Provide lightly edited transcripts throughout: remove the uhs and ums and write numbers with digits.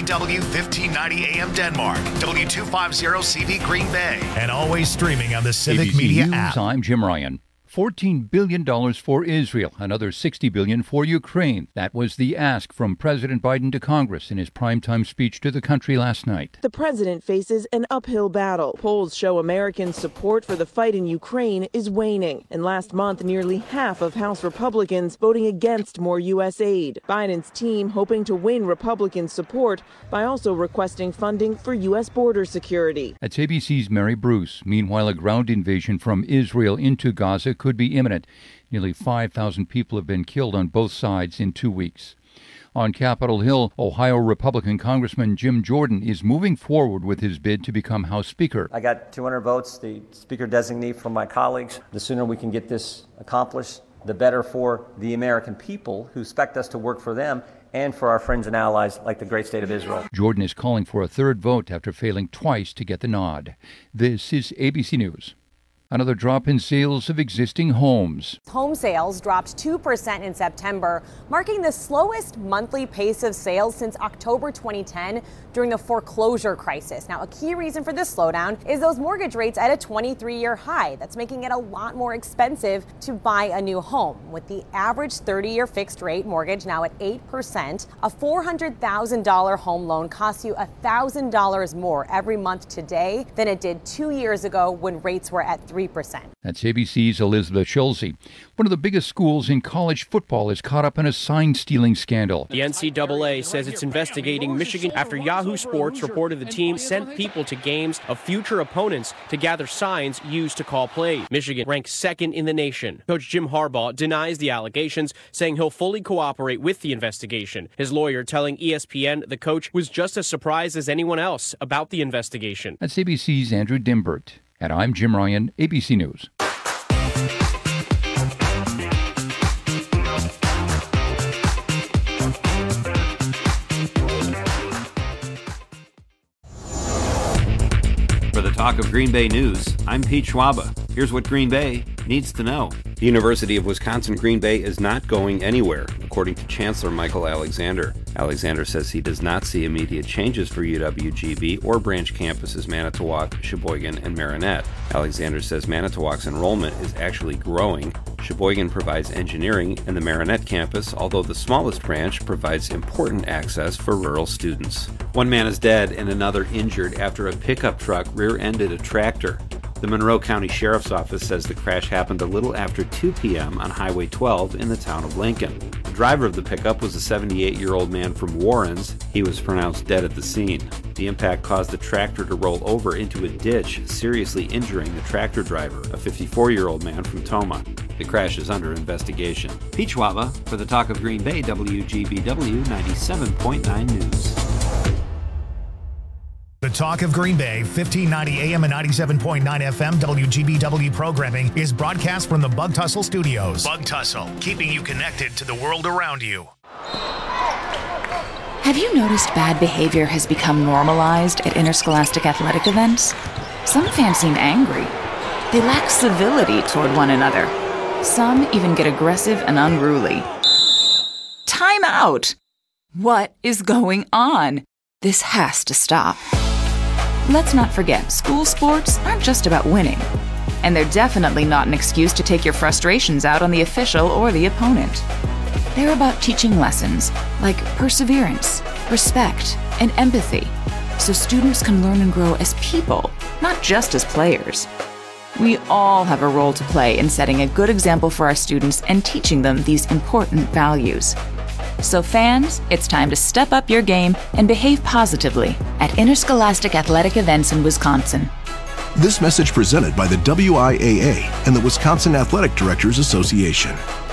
WGBW 1590 AM Denmark, W250CV Green Bay, and always streaming on the Civic ABC Media News, app. I'm Jim Ryan. $14 billion for Israel, another $60 billion for Ukraine. That was the ask from President Biden to Congress in his primetime speech to the country last night. The president faces an uphill battle. Polls show American support for the fight in Ukraine is waning. And last month, nearly half of House Republicans voting against more U.S. aid. Biden's team hoping to win Republican support by also requesting funding for U.S. border security. That's ABC's Mary Bruce. Meanwhile, a ground invasion from Israel into Gaza could be imminent. Nearly 5,000 people have been killed on both sides in 2 weeks. On Capitol Hill, Ohio Republican Congressman Jim Jordan is moving forward with his bid to become House Speaker. I got 200 votes, the Speaker designee from my colleagues. The sooner we can get this accomplished, the better for the American people who expect us to work for them and for our friends and allies like the great state of Israel. Jordan is calling for a third vote after failing twice to get the nod. This is ABC News. Another drop in sales of existing homes. Home sales dropped 2% in September, marking the slowest monthly pace of sales since October 2010 during the foreclosure crisis. Now, a key reason for this slowdown is those mortgage rates at a 23-year high. That's making it a lot more expensive to buy a new home. With the average 30-year fixed rate mortgage now at 8%, a $400,000 home loan costs you $1,000 more every month today than it did 2 years ago when rates were at 3%. That's ABC's Elizabeth Schulze. One of the biggest schools in college football is caught up in a sign-stealing scandal. The NCAA says it's investigating Michigan after Yahoo Sports reported the team sent people to games of future opponents to gather signs used to call plays. Michigan ranks second in the nation. Coach Jim Harbaugh denies the allegations, saying he'll fully cooperate with the investigation. His lawyer telling ESPN the coach was just as surprised as anyone else about the investigation. That's ABC's Andrew Dimbert. And I'm Jim Ryan, ABC News. For the Talk of Green Bay News, I'm Pete Schwaba. Here's what Green Bay needs to know. The University of Wisconsin-Green Bay is not going anywhere, according to Chancellor Michael Alexander. Alexander says he does not see immediate changes for UW-GB or branch campuses Manitowoc, Sheboygan, and Marinette. Alexander says Manitowoc's enrollment is actually growing. Sheboygan provides engineering, and the Marinette campus, although the smallest branch, provides important access for rural students. One man is dead and another injured after a pickup truck rear-ended a tractor. The Monroe County Sheriff's Office says the crash happened a little after 2 p.m. on Highway 12 in the town of Lincoln. The driver of the pickup was a 78-year-old man from Warrens. He was pronounced dead at the scene. The impact caused the tractor to roll over into a ditch, seriously injuring the tractor driver, a 54-year-old man from Toma. The crash is under investigation. Pete Schwaba for the Talk of Green Bay, WGBW 97.9 News. The Talk of Green Bay, 1590 AM and 97.9 FM WGBW programming is broadcast from the Bug Tussle Studios. Bug Tussle, keeping you connected to the world around you. Have you noticed bad behavior has become normalized at interscholastic athletic events? Some fans seem angry. They lack civility toward one another. Some even get aggressive and unruly. Time out! What is going on? This has to stop. Let's not forget, school sports aren't just about winning. And they're definitely not an excuse to take your frustrations out on the official or the opponent. They're about teaching lessons like perseverance, respect, and empathy, so students can learn and grow as people, not just as players. We all have a role to play in setting a good example for our students and teaching them these important values. So fans, it's time to step up your game and behave positively at interscholastic athletic events in Wisconsin. This message presented by the WIAA and the Wisconsin Athletic Directors Association.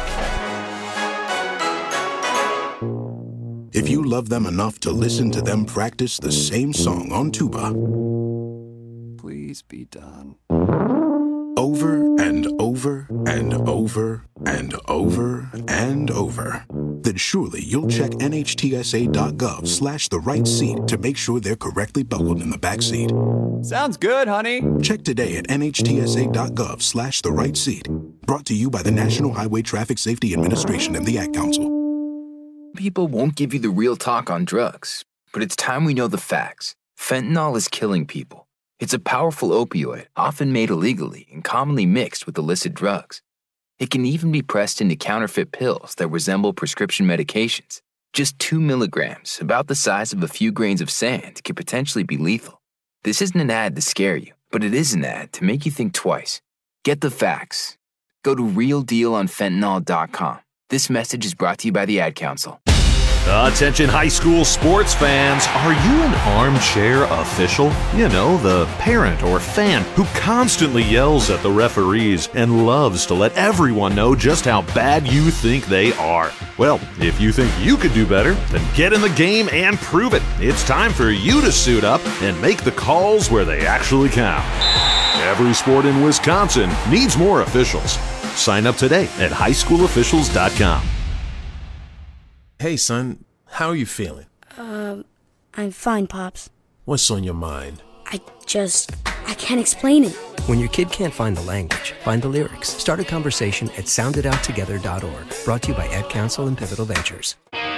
If you love them enough to listen to them practice the same song on tuba, please be done. Over and over and over and over and over, then surely you'll check NHTSA.gov/the right seat to make sure they're correctly buckled in the back seat. Sounds good, honey. Check today at NHTSA.gov/the right seat. Brought to you by the National Highway Traffic Safety Administration and the Ad Council. People won't give you the real talk on drugs, but it's time we know the facts. Fentanyl is killing people. It's a powerful opioid, often made illegally and commonly mixed with illicit drugs. It can even be pressed into counterfeit pills that resemble prescription medications. Just 2 milligrams, about the size of a few grains of sand, can potentially be lethal. This isn't an ad to scare you, but it is an ad to make you think twice. Get the facts. Go to realdealonfentanyl.com. This message is brought to you by the Ad Council. Attention high school sports fans, are you an armchair official? You know, the parent or fan who constantly yells at the referees and loves to let everyone know just how bad you think they are. Well, if you think you could do better, then get in the game and prove it. It's time for you to suit up and make the calls where they actually count. Every sport in Wisconsin needs more officials. Sign up today at highschoolofficials.com. Hey, son, how are you feeling? I'm fine, Pops. What's on your mind? I can't explain it. When your kid can't find the language, find the lyrics. Start a conversation at soundedouttogether.org. Brought to you by Ad Council and Pivotal Ventures.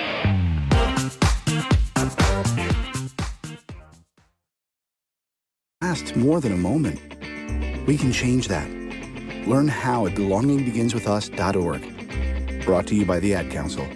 Lasts more than a moment. We can change that. Learn how at belongingbeginswithus.org. Brought to you by the Ad Council.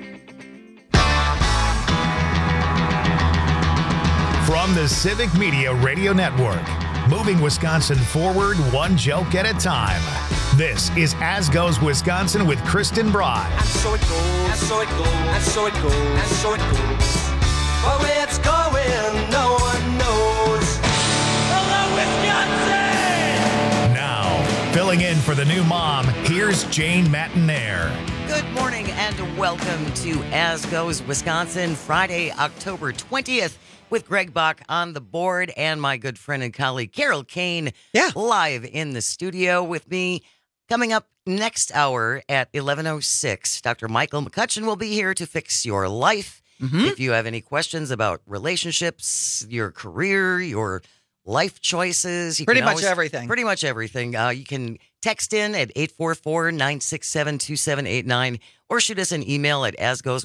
From the Civic Media Radio Network, moving Wisconsin forward one joke at a time. This is As Goes Wisconsin with Kristen Bride. And so it goes, and so it goes, and so it goes, and so it goes. But where it's going, no one knows. Hello, Wisconsin! Now, filling in for the new mom, here's Jane Matinaire. Good morning and welcome to As Goes Wisconsin, Friday, October 20th. With Greg Bach on the board and my good friend and colleague Carol Kane live in the studio with me. Coming up next hour at 11:06, Dr. Michael McCutcheon will be here to fix your life. If you have any questions about relationships, your career, your life choices. Pretty much everything. Pretty much everything. You can text in at 844-967-2789 or shoot us an email at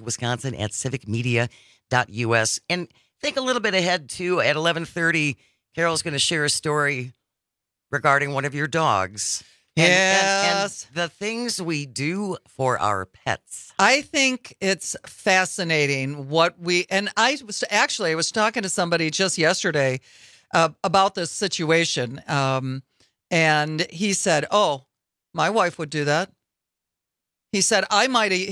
asgoeswisconsin@civicmedia.us. And think a little bit ahead, too. At 11:30, Carol's going to share a story regarding one of your dogs. Yes. And the things we do for our pets. I think it's fascinating what I was talking to somebody just yesterday about this situation. And he said, oh, my wife would do that. He said, I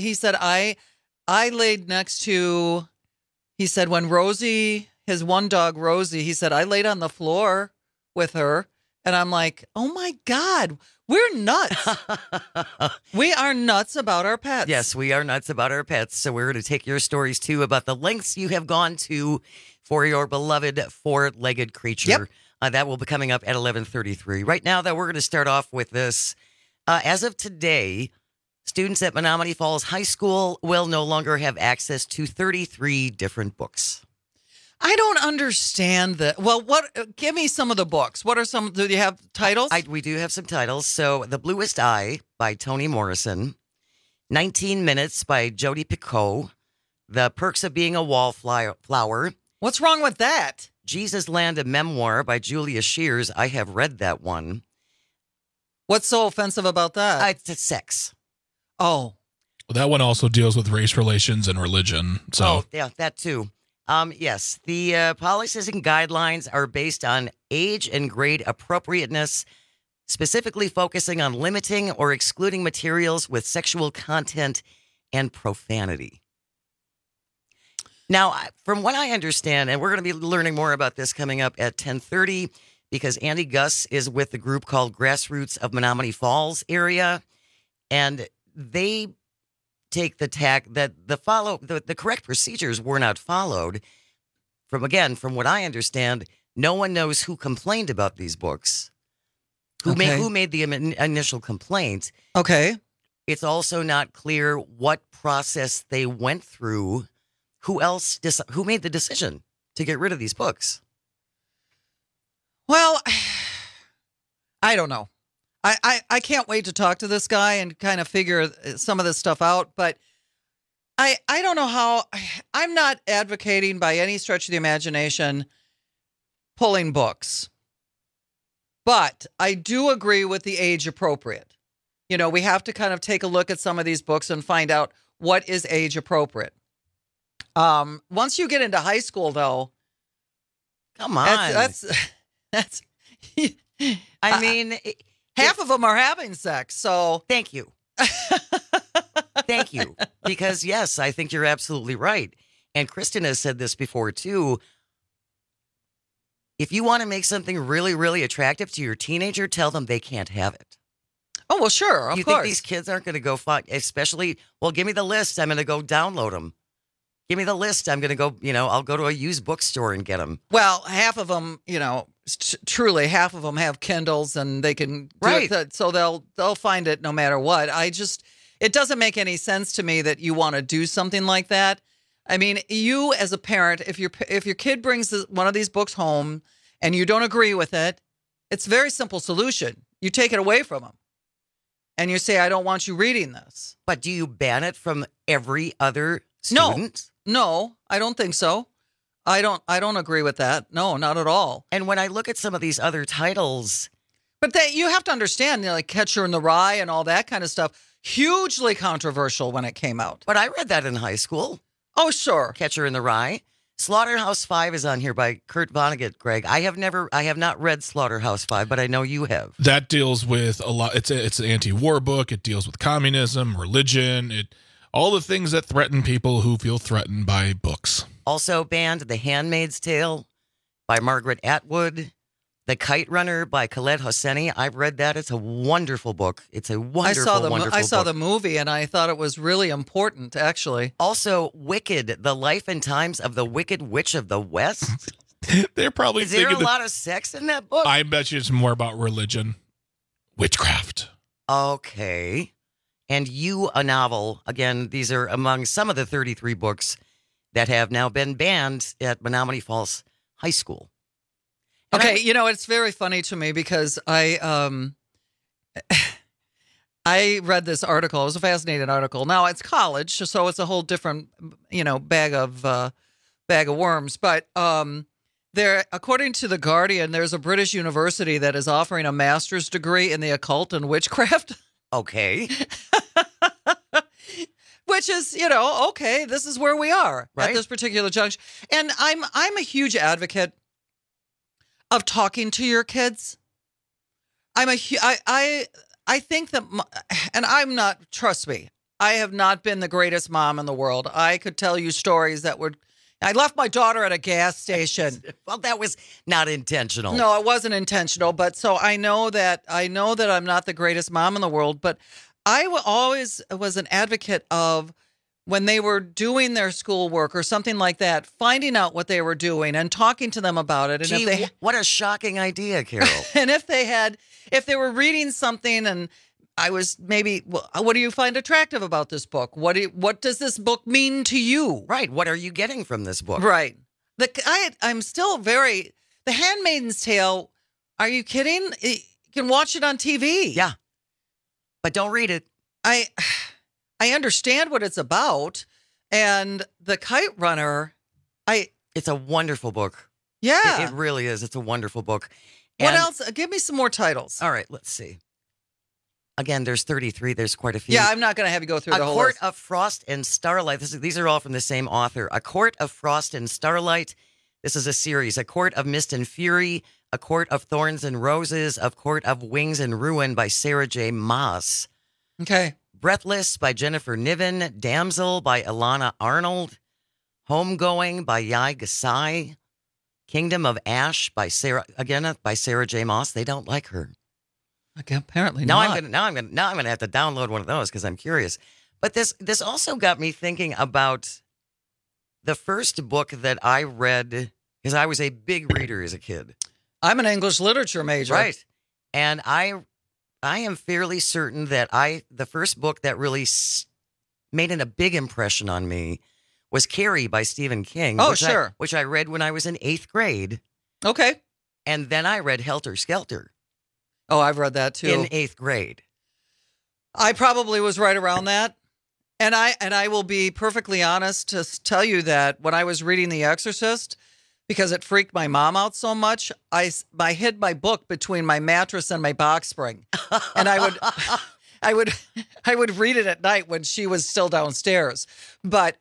laid next to... He said, when Rosie, his one dog, Rosie, he said, I laid on the floor with her. And I'm like, oh, my God, we're nuts. We are nuts about our pets. Yes, we are nuts about our pets. So we're going to take your stories, too, about the lengths you have gone to for your beloved four-legged creature. Yep. That will be coming up at 11:33. Right now, though, we're going to start off with this. As of today, students at Menomonee Falls High School will no longer have access to 33 different books. I don't understand that. Well, give me some of the books. What are some? Do you have titles? We do have some titles. So, The Bluest Eye by Toni Morrison, 19 Minutes by Jodi Picoult, The Perks of Being a Wallflower. What's wrong with that? Jesus Land, a Memoir by Julia Shears. I have read that one. What's so offensive about that? It's sex. Oh. Well, that one also deals with race relations and religion. So. Oh, yeah, that too. Yes, the policies and guidelines are based on age and grade appropriateness, specifically focusing on limiting or excluding materials with sexual content and profanity. Now, from what I understand, and we're going to be learning more about this coming up at 10:30, because Andy Gus is with the group called Grassroots of Menomonee Falls area, and they take the tack that the correct procedures were not followed. From what I understand, no one knows who complained about these books, who made the initial complaint. Okay. It's also not clear what process they went through. Who made the decision to get rid of these books? Well, I don't know. I can't wait to talk to this guy and kind of figure some of this stuff out. But I don't know how. I'm not advocating by any stretch of the imagination pulling books, but I do agree with the age appropriate. You know, we have to kind of take a look at some of these books and find out what is age appropriate. Once you get into high school, though, come on, that's. I mean, half of them are having sex. So thank you. Thank you. Because, yes, I think you're absolutely right. And Kristen has said this before, too. If you want to make something really, really attractive to your teenager, tell them they can't have it. Oh, well, sure. Of you course. think these kids aren't going to go find, especially, well, give me the list. I'm going to go download them. Give me the list. I'm going to go, I'll go to a used bookstore and get them. Well, half of them, truly half of them have Kindles and they can do it, so they'll find it no matter what. It doesn't make any sense to me that you want to do something like that. I mean, you as a parent, if your kid brings one of these books home and you don't agree with it, it's a very simple solution. You take it away from them and you say, I don't want you reading this. But do you ban it from every other student? No, I don't think so. I don't agree with that. No, not at all. And when I look at some of these other titles, but you have to understand, like Catcher in the Rye and all that kind of stuff, hugely controversial when it came out. But I read that in high school. Oh, sure. Catcher in the Rye. Slaughterhouse-Five is on here by Kurt Vonnegut, Greg. I have not read Slaughterhouse-Five, but I know you have. That deals with a lot. It's an anti-war book. It deals with communism, religion, all the things that threaten people who feel threatened by books. Also banned The Handmaid's Tale by Margaret Atwood. The Kite Runner by Khaled Hosseini. I've read that. It's a wonderful book. It's a wonderful book. I saw the movie, and I thought it was really important, actually. Also, Wicked, The Life and Times of the Wicked Witch of the West. They're probably Is there a lot of sex in that book? I bet you it's more about religion. Witchcraft. Okay. And You, a Novel. Again, these are among some of the 33 books that have now been banned at Menomonee Falls High School. Okay, it's very funny to me because I read this article. It was a fascinating article. Now it's college, so it's a whole different, bag of worms. But there, according to The Guardian, there's a British university that is offering a master's degree in the occult and witchcraft. Okay. Which is, okay, this is where we are at this particular junction. And I'm a huge advocate of talking to your kids. I think that, and I'm not, trust me, I have not been the greatest mom in the world. I could tell you stories I left my daughter at a gas station. Well, that was not intentional. No, it wasn't intentional. But so I know that I'm not the greatest mom in the world, but I always was an advocate of when they were doing their schoolwork or something like that, finding out what they were doing and talking to them about it. And Gee, what a shocking idea, Carol. And if they were reading something and I was maybe, well, what do you find attractive about this book? What does this book mean to you? Right. What are you getting from this book? Right. I'm still The Handmaid's Tale. Are you kidding? You can watch it on TV. Yeah. But don't read it. I understand what it's about. And The Kite Runner, it's a wonderful book. Yeah. It really is. It's a wonderful book. What else? Give me some more titles. All right, let's see. Again, there's 33. There's quite a few. Yeah, I'm not going to have you go through the whole list. A Court list. of Frost and Starlight. These are all from the same author. A Court of Frost and Starlight. This is a series. A Court of Mist and Fury. A Court of Thorns and Roses. A Court of Wings and Ruin by Sarah J. Maas. Okay. Breathless by Jennifer Niven. Damsel by Ilana Arnold. Homegoing by Yai Gasai. Kingdom of Ash by Sarah J. Maas. They don't like her. Okay, apparently not. Now I'm gonna have to download one of those because I'm curious. But this also got me thinking about the first book that I read because I was a big reader as a kid. I'm an English literature major, right? And I am fairly certain that the first book that really made a big impression on me was Carrie by Stephen King. Oh, sure. Which I read when I was in 8th grade. Okay. And then I read Helter Skelter. Oh, I've read that too. In 8th grade. I probably was right around that. And I will be perfectly honest to tell you that when I was reading The Exorcist, because it freaked my mom out so much, I hid my book between my mattress and my box spring, and I would read it at night when she was still downstairs. But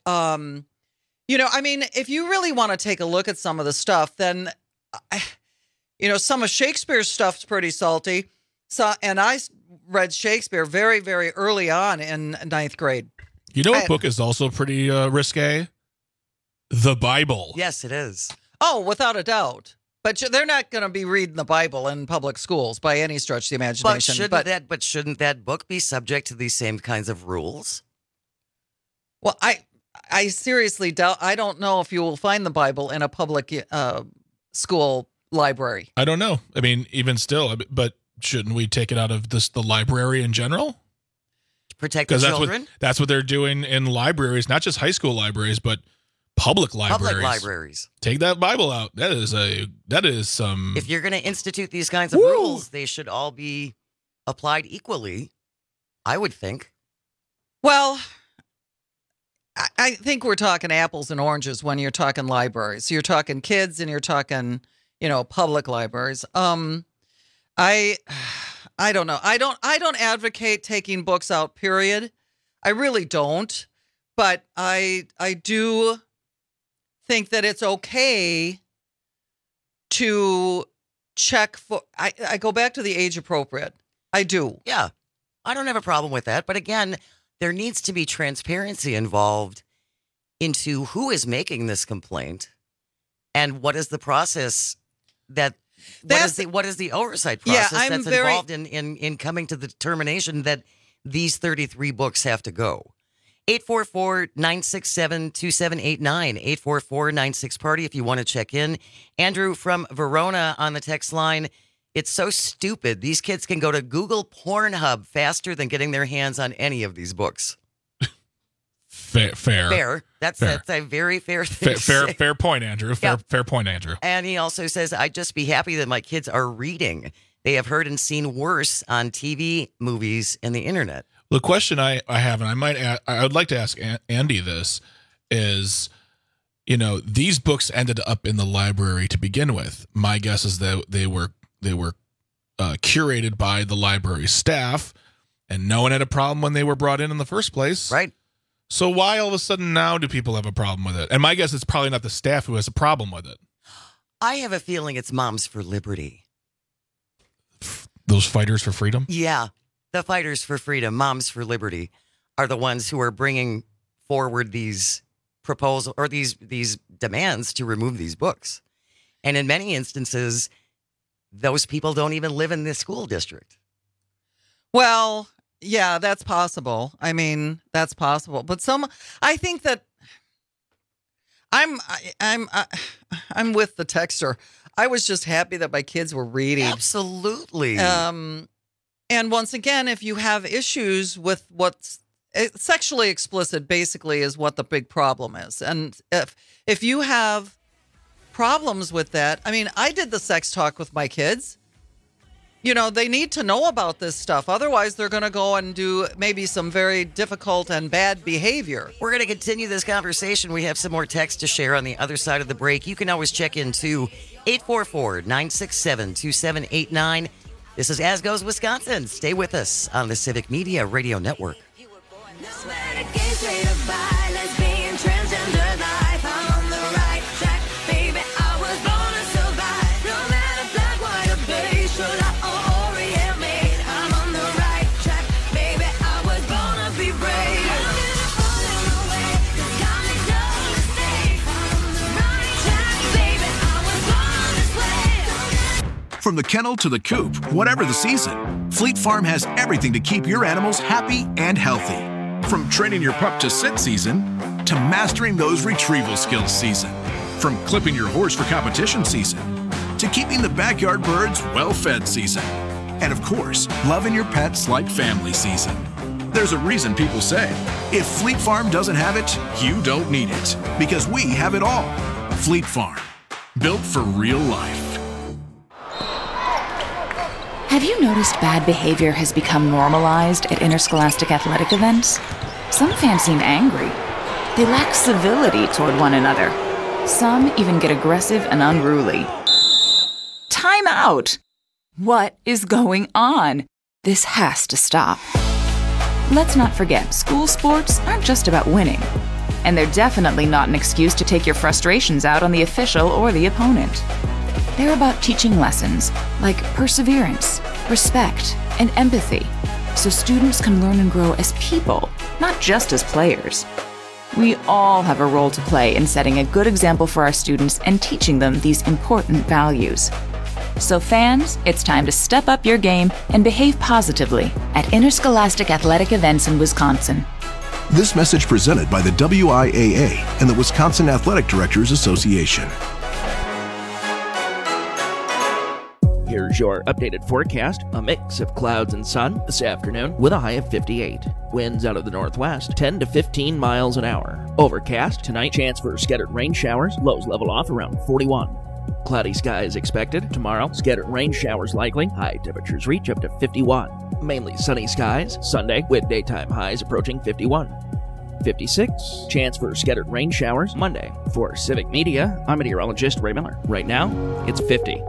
if you really want to take a look at some of the stuff, then some of Shakespeare's stuff's pretty salty. So, and I read Shakespeare very, very early on in 9th grade. You know what book is also pretty risque? The Bible. Yes, it is. Oh, without a doubt. But they're not going to be reading the Bible in public schools by any stretch of the imagination. But shouldn't that book be subject to these same kinds of rules? Well, I seriously doubt. I don't know if you will find the Bible in a public school library. I don't know. I mean, even still, but shouldn't we take it out of the library in general? Protect the children? That's what they're doing in libraries, not just high school libraries, but public libraries. Public libraries. Take that Bible out. That is some. If you're going to institute these kinds of rules, they should all be applied equally, I would think. Well, I think we're talking apples and oranges when you're talking libraries. You're talking kids and you're talking, public libraries. I don't know. I don't advocate taking books out, period. I really don't. But I do think that it's okay to check for, I go back to the age appropriate. I do. Yeah. I don't have a problem with that. But again, there needs to be transparency involved into who is making this complaint and what is the process what is the oversight process that's involved in coming to the determination that these 33 books have to go. 844-967-2789, 844-96-PARTY if you want to check in. Andrew from Verona on the text line. It's so stupid. These kids can go to Google Pornhub faster than getting their hands on any of these books. Fair. That's a very fair thing. Fair point, Andrew. Fair point, Andrew. And he also says, I'd just be happy that my kids are reading. They have heard and seen worse on TV, movies, and the internet. The question I have, and I would like to ask Andy this, is, these books ended up in the library to begin with. My guess is that they were curated by the library staff, and no one had a problem when they were brought in the first place. Right. So why all of a sudden now do people have a problem with it? And my guess it's probably not the staff who has a problem with it. I have a feeling it's Moms for Liberty. Those fighters for freedom? Yeah. The fighters for freedom, Moms for Liberty, are the ones who are bringing forward these proposals or these demands to remove these books. And in many instances, those people don't even live in the school district. Well, yeah, that's possible. I mean, that's possible. But I think that I'm with the texter. I was just happy that my kids were reading. Absolutely. And once again, if you have issues with what's sexually explicit, basically is what the big problem is. And if you have problems with that, I mean, I did the sex talk with my kids. They need to know about this stuff. Otherwise, they're going to go and do maybe some very difficult and bad behavior. We're going to continue this conversation. We have some more text to share on the other side of the break. You can always check in to 844-967-2789. This is As Goes Wisconsin. Stay with us on the Civic Media Radio Network. From the kennel to the coop, whatever the season, Fleet Farm has everything to keep your animals happy and healthy. From training your pup to sit season, to mastering those retrieval skills season. From clipping your horse for competition season, to keeping the backyard birds well-fed season. And of course, loving your pets like family season. There's a reason people say, if Fleet Farm doesn't have it, you don't need it. Because we have it all. Fleet Farm, built for real life. Have you noticed bad behavior has become normalized at interscholastic athletic events? Some fans seem angry. They lack civility toward one another. Some even get aggressive and unruly. Time out! What is going on? This has to stop. Let's not forget, school sports aren't just about winning. And they're definitely not an excuse to take your frustrations out on the official or the opponent. They're about teaching lessons like perseverance, respect, and empathy, so students can learn and grow as people, not just as players. We all have a role to play in setting a good example for our students and teaching them these important values. So fans, it's time to step up your game and behave positively at interscholastic athletic events in Wisconsin. This message presented by the WIAA and the Wisconsin Athletic Directors Association. Here's your updated forecast. A mix of clouds and sun this afternoon with a high of 58. Winds out of the northwest, 10 to 15 miles an hour. Overcast tonight, chance for scattered rain showers. Lows level off around 41. Cloudy skies expected. Tomorrow, scattered rain showers likely. High temperatures reach up to 51. Mainly sunny skies. Sunday, with daytime highs approaching 51. 56. Chance for scattered rain showers Monday. For Civic Media, I'm meteorologist Ray Miller. Right now, it's 50.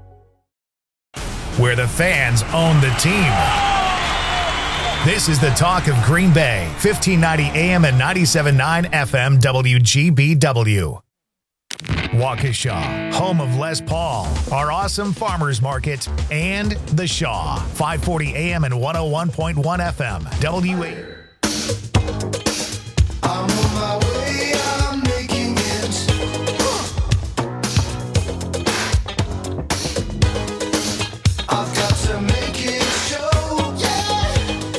Where the fans own the team. This is the talk of Green Bay, 1590 AM and 97.9 FM WGBW. Waukesha, home of Les Paul, our awesome farmers market, and The Shaw, 540 AM and 101.1 FM WA. I'm on my way, I'm making it. I've got to make it show, yeah.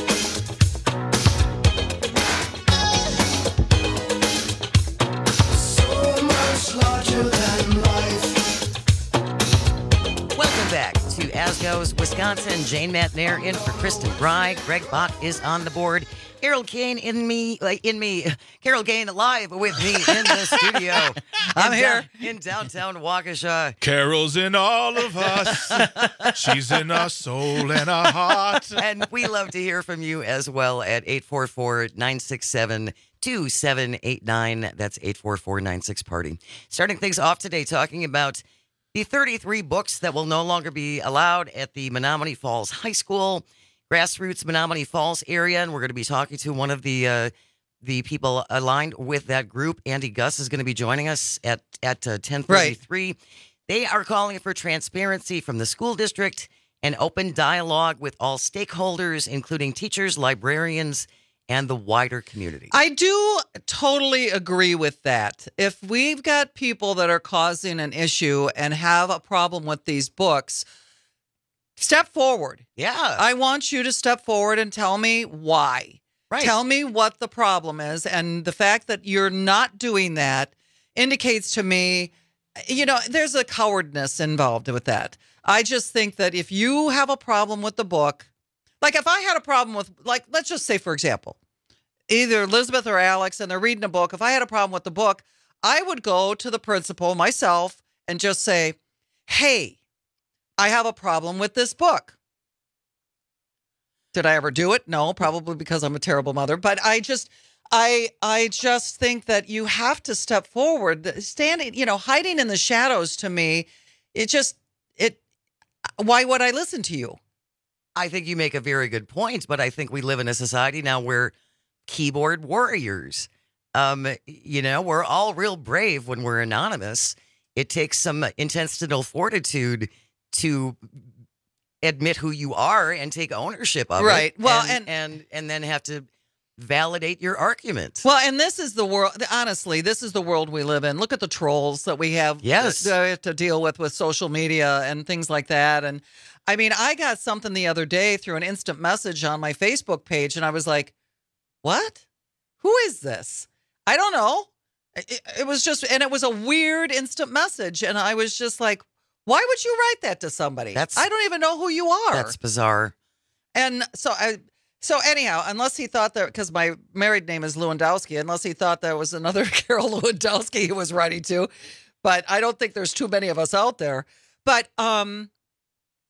So much larger than life. Welcome back to As Goes Wisconsin. Jane Matnair in for Kristen Bry. Greg Bach is on the board. Carol Kane Carol Kane live with me in the studio. I'm here in downtown Waukesha. Carol's in all of us. She's in our soul and our heart. And we love to hear from you as well at 844-967-2789. That's 844-96-PARTY. Starting things off today, talking about the 33 books that will no longer be allowed at the Menomonee Falls High School, grassroots Menomonee Falls area, and we're going to be talking to one of the people aligned with that group. Andy Gus is going to be joining us at 10:33. Right. They are calling for transparency from the school district and open dialogue with all stakeholders, including teachers, librarians, and the wider community. I do totally agree with that. If we've got people that are causing an issue and have a problem with these books, step forward. Yeah. I want you to step forward and tell me why. Right. Tell me what the problem is. And the fact that you're not doing that indicates to me, there's a cowardness involved with that. I just think that if you have a problem with the book, like if I had a problem with, let's just say, for example, either Elizabeth or Alex, and they're reading a book. If I had a problem with the book, I would go to the principal myself and just say, hey, I have a problem with this book. Did I ever do it? No, probably because I'm a terrible mother. But I just think that you have to step forward. Standing, hiding in the shadows, to me, why would I listen to you? I think you make a very good point, but I think we live in a society now where keyboard warriors, we're all real brave when we're anonymous. It takes some intestinal fortitude to admit who you are and take ownership of it. Right. Well, and then have to validate your argument. Well, and this is the world, honestly, this is the world we live in. Look at the trolls that we have to deal with social media and things like that. And I mean, I got something the other day through an instant message on my Facebook page, and I was like, what? Who is this? I don't know. It was just, and it was a weird instant message. And I was just like, why would you write that to somebody? I don't even know who you are. That's bizarre. And so anyhow, unless he thought that, because my married name is Lewandowski, unless he thought there was another Carol Lewandowski he was writing to, but I don't think there's too many of us out there. But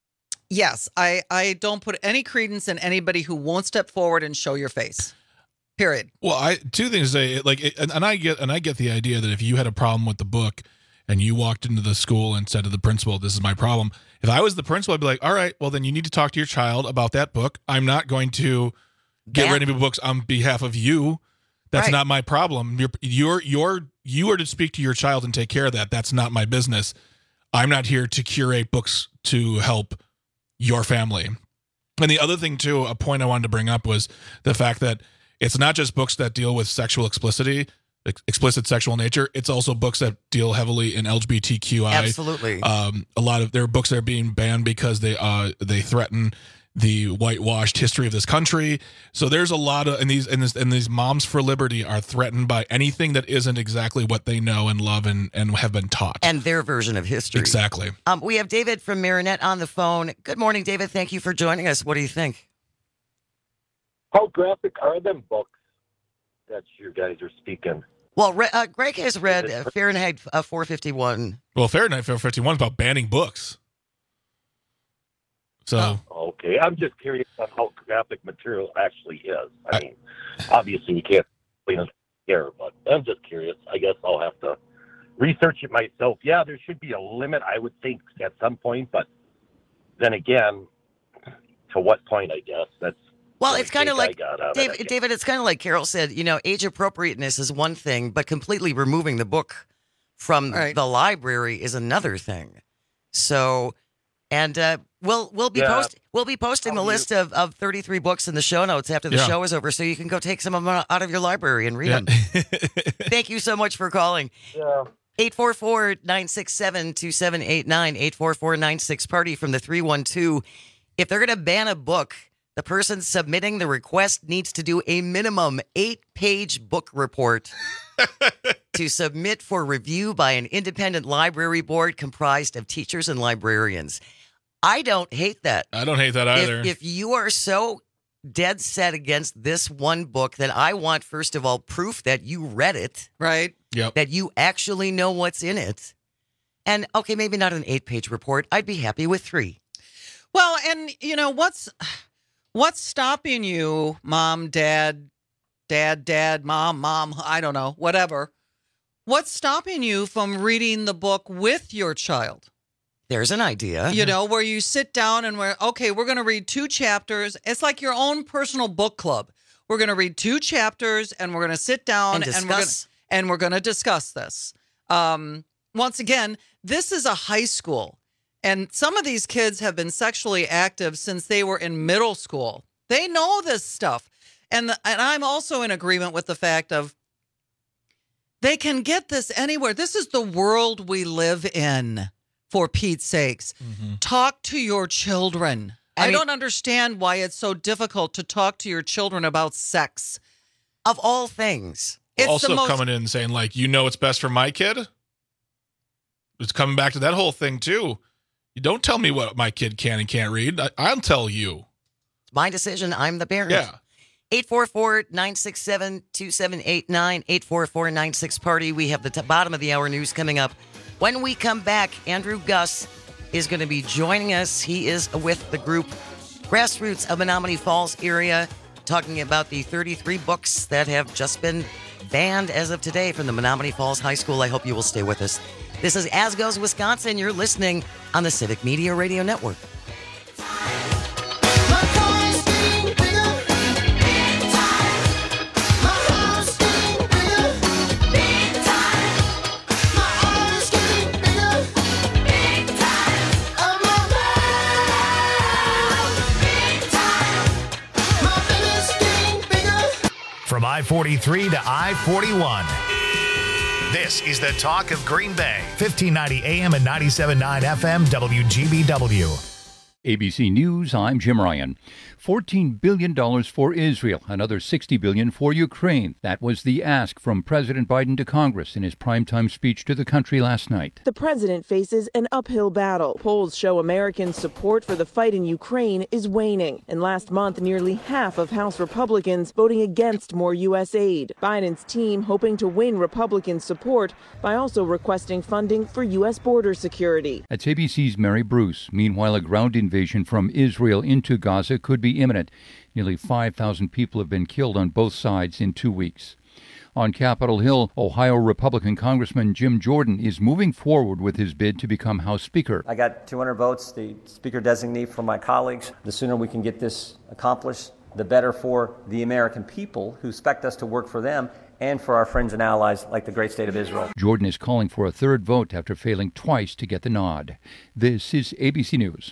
yes, I don't put any credence in anybody who won't step forward and show your face. Period. Well, two things to say, like, and I get the idea that if you had a problem with the book and you walked into the school and said to the principal, "This is my problem." If I was the principal, I'd be like, "All right, well then you need to talk to your child about that book. I'm not going to get rid of your books on behalf of you. That's not my problem. You are to speak to your child and take care of that. That's not my business. I'm not here to curate books to help your family." And the other thing too, a point I wanted to bring up was the fact that it's not just books that deal with sexual explicit sexual nature. It's also books that deal heavily in LGBTQI. Absolutely. There are books that are being banned because they threaten the whitewashed history of this country. So there's a lot of, and these moms for liberty are threatened by anything that isn't exactly what they know and love and have been taught. And their version of history. Exactly. We have David from Marinette on the phone. Good morning, David. Thank you for joining us. What do you think? How graphic are them books that you guys are speaking? Well, Greg has read Fahrenheit 451. Well, Fahrenheit 451 is about banning books. So okay, I'm just curious on how graphic material actually is. I mean, obviously you can't explain it here, but I'm just curious. I guess I'll have to research it myself. Yeah, there should be a limit, I would think, at some point, but then again, to what point? I guess that's. Well, it's kind of like David. It's kind of like Carol said. You know, age appropriateness is one thing, but completely removing the book from the library is another thing. So. And we'll be posting the list of 33 books in the show notes after the show is over, so you can go take some of them out of your library and read them. Thank you so much for calling. Yeah. 844-967-2789, 844-96-PARTY from the 312. If they're going to ban a book, the person submitting the request needs to do a minimum 8-page book report to submit for review by an independent library board comprised of teachers and librarians. I don't hate that. I don't hate that either. If you are so dead set against this one book, then I want, first of all, proof that you read it. Right. Yep. That you actually know what's in it. And, okay, maybe not an 8-page report. I'd be happy with 3. Well, and, you know, what's stopping you, mom, dad, mom, I don't know, whatever. What's stopping you from reading the book with your child? There's an idea. You know, where you sit down and we're going to read 2 chapters. It's like your own personal book club. We're going to read 2 chapters and we're going to sit down and we're going to discuss this. Once again, this is a high school. And some of these kids have been sexually active since they were in middle school. They know this stuff. And I'm also in agreement with the fact of they can get this anywhere. This is the world we live in, for Pete's sakes. Mm-hmm. Talk to your children. I don't understand why it's so difficult to talk to your children about sex. Of all things. It's also coming in and saying, like, you know what's best for my kid? It's coming back to that whole thing, too. You don't tell me what my kid can and can't read. I'll tell you. It's my decision. I'm the parent. Yeah. 844-967-2789, 844-96-PARTY. We have the bottom of the hour news coming up. When we come back, Andrew Guss is going to be joining us. He is with the group Grassroots of Menominee Falls area, talking about the 33 books that have just been banned as of today from the Menominee Falls High School. I hope you will stay with us. This is As Goes Wisconsin. You're listening on the Civic Media Radio Network. From I-43 to I-41. This is the talk of Green Bay. 1590 AM and 97.9 FM WGBW. ABC News, I'm Jim Ryan. $14 billion for Israel, another $60 billion for Ukraine. That was the ask from President Biden to Congress in his primetime speech to the country last night. The president faces an uphill battle. Polls show American support for the fight in Ukraine is waning. And last month, nearly half of House Republicans voting against more U.S. aid. Biden's team hoping to win Republican support by also requesting funding for U.S. border security. That's ABC's Mary Bruce. Meanwhile, a ground invasion from Israel into Gaza could be imminent. Nearly 5,000 people have been killed on both sides in 2 weeks. On Capitol Hill, Ohio Republican Congressman Jim Jordan is moving forward with his bid to become House Speaker. I got 200 votes, the Speaker designee from my colleagues. The sooner we can get this accomplished, the better for the American people who expect us to work for them and for our friends and allies like the great state of Israel. Jordan is calling for a third vote after failing twice to get the nod. This is ABC News.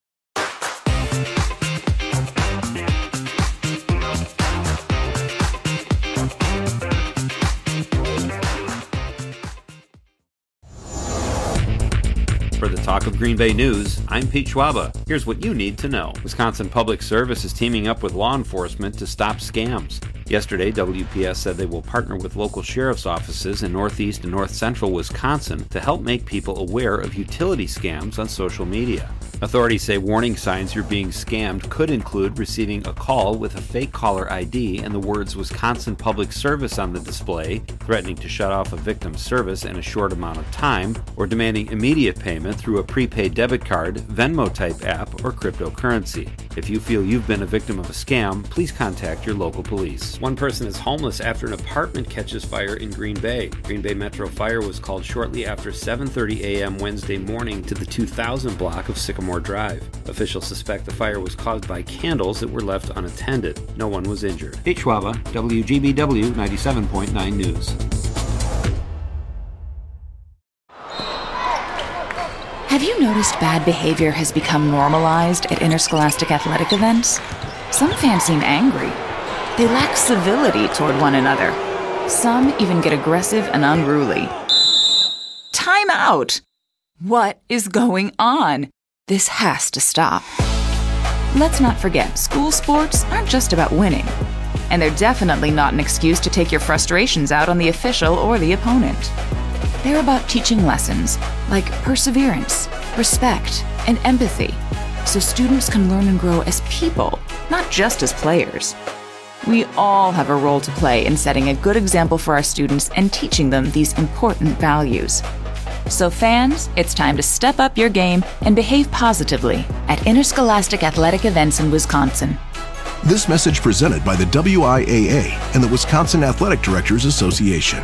For the Talk of Green Bay News, I'm Pete Schwaba. Here's what you need to know. Wisconsin Public Service is teaming up with law enforcement to stop scams. Yesterday, WPS said they will partner with local sheriff's offices in northeast and north central Wisconsin to help make people aware of utility scams on social media. Authorities say warning signs you're being scammed could include receiving a call with a fake caller ID and the words Wisconsin Public Service on the display, threatening to shut off a victim's service in a short amount of time, or demanding immediate payment through a prepaid debit card, Venmo-type app, or cryptocurrency. If you feel you've been a victim of a scam, please contact your local police. One person is homeless after an apartment catches fire in Green Bay. Green Bay Metro Fire was called shortly after 7:30 a.m. Wednesday morning to the 2000 block of Sycamore Drive. Officials suspect the fire was caused by candles that were left unattended. No one was injured. Pete Schwaba, WGBW 97.9 News. Have you noticed bad behavior has become normalized at interscholastic athletic events? Some fans seem angry. They lack civility toward one another. Some even get aggressive and unruly. Time out! What is going on? This has to stop. Let's not forget, school sports aren't just about winning. And they're definitely not an excuse to take your frustrations out on the official or the opponent. They're about teaching lessons like perseverance, respect, and empathy, so students can learn and grow as people, not just as players. We all have a role to play in setting a good example for our students and teaching them these important values. So fans, it's time to step up your game and behave positively at interscholastic athletic events in Wisconsin. This message presented by the WIAA and the Wisconsin Athletic Directors Association.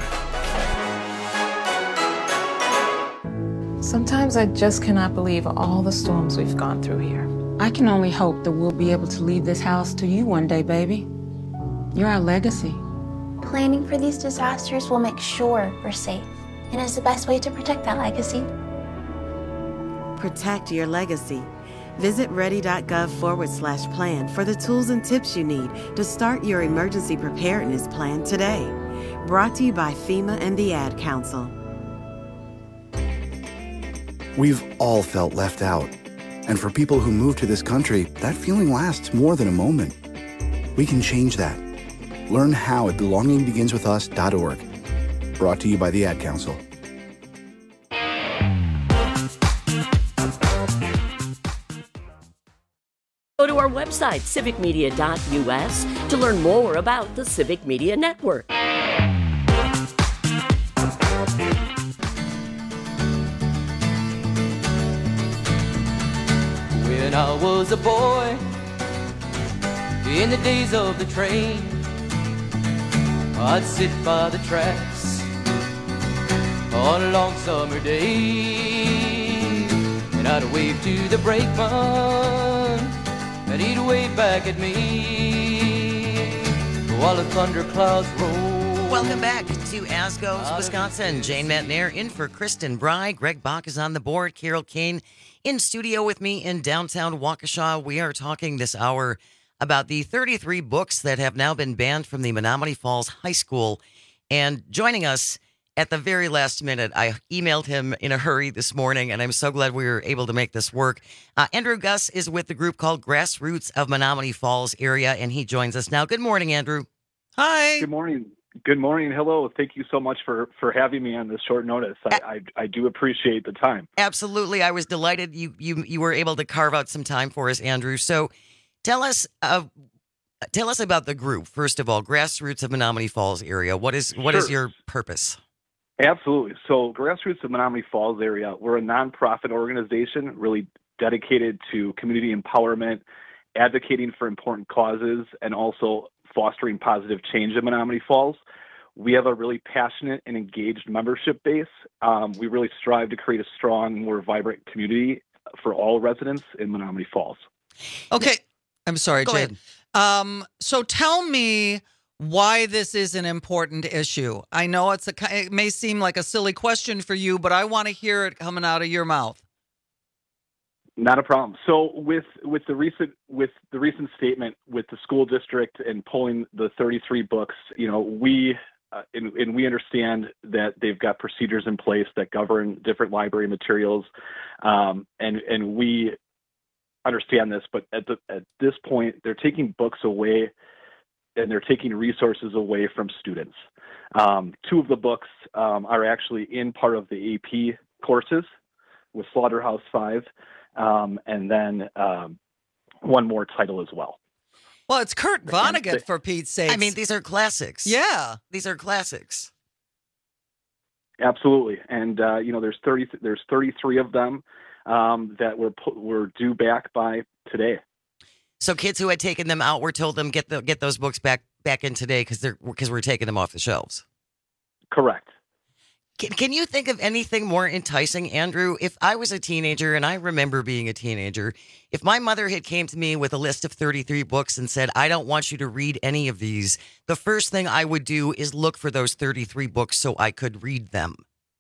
Sometimes I just cannot believe all the storms we've gone through here. I can only hope that we'll be able to leave this house to you one day, baby. You're our legacy. Planning for these disasters will make sure we're safe, and is the best way to protect that legacy. Protect your legacy. Visit ready.gov/plan for the tools and tips you need to start your emergency preparedness plan today. Brought to you by FEMA and the Ad Council. We've all felt left out. And for people who move to this country, that feeling lasts more than a moment. We can change that. Learn how at belongingbeginswithus.org. Brought to you by the Ad Council. Go to our website, civicmedia.us, to learn more about the Civic Media Network. When I was a boy, in the days of the train, I'd sit by the tracks on a long summer day, and I'd wave to the brakeman, and he'd wave back at me while the thunderclouds roll. Welcome back to As Goes Wisconsin. Jane Metnair in for Kristen Bry. Greg Bach is on the board. Carol Kane in studio with me in downtown Waukesha. We are talking this hour about the 33 books that have now been banned from the Menomonee Falls High School. And joining us at the very last minute, I emailed him in a hurry this morning, and I'm so glad we were able to make this work. Andrew Guss is with the group called Grassroots of Menomonee Falls area, and he joins us now. Good morning, Andrew. Hi. Good morning. Good morning. Hello. Thank you so much for having me on this short notice. I do appreciate the time. Absolutely. I was delighted you were able to carve out some time for us, Andrew. So tell us about the group, first of all, Grassroots of Menomonee Falls area. What is your purpose? Absolutely. So Grassroots of Menomonee Falls area, we're a nonprofit organization really dedicated to community empowerment, advocating for important causes, and also fostering positive change in Menomonee Falls. We have a really passionate and engaged membership base. We really strive to create a strong, more vibrant community for all residents in Menomonee Falls. Okay. I'm sorry, Go Jade. So tell me why this is an important issue. I know it may seem like a silly question for you, but I want to hear it coming out of your mouth. Not a problem. So with the recent statement with the school district and pulling the 33 books, we and we understand that they've got procedures in place that govern different library materials, and we understand this. But at this point, they're taking books away, and they're taking resources away from students. 2 of the books are actually in part of the AP courses with Slaughterhouse 5. And then one more title as well. Well, it's Kurt Vonnegut, for Pete's sake. I mean, these are classics. Yeah. These are classics. Absolutely. And, there's 33 of them that were due back by today. So kids who had taken them out were told them get those books back in today because we're taking them off the shelves. Correct. Can you think of anything more enticing, Andrew? If I was a teenager, and I remember being a teenager, if my mother had came to me with a list of 33 books and said, I don't want you to read any of these, the first thing I would do is look for those 33 books so I could read them.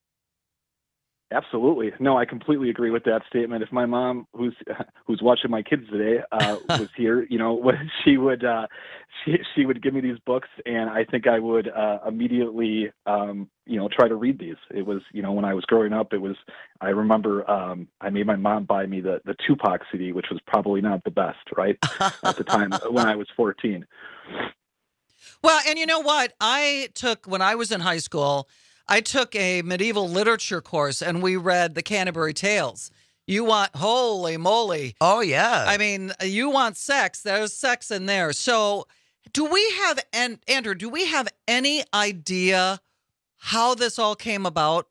Absolutely. No, I completely agree with that statement. If my mom, who's watching my kids today, was here, she would give me these books, and I think I would immediately, try to read these. It was, when I was growing up, I remember I made my mom buy me the Tupac CD, which was probably not the best, right, at the time when I was 14. Well, and you know what? When I was in high school, I took a medieval literature course, and we read the Canterbury Tales. You want, holy moly. Oh, yeah. I mean, you want sex. There's sex in there. So Andrew, do we have any idea how this all came about?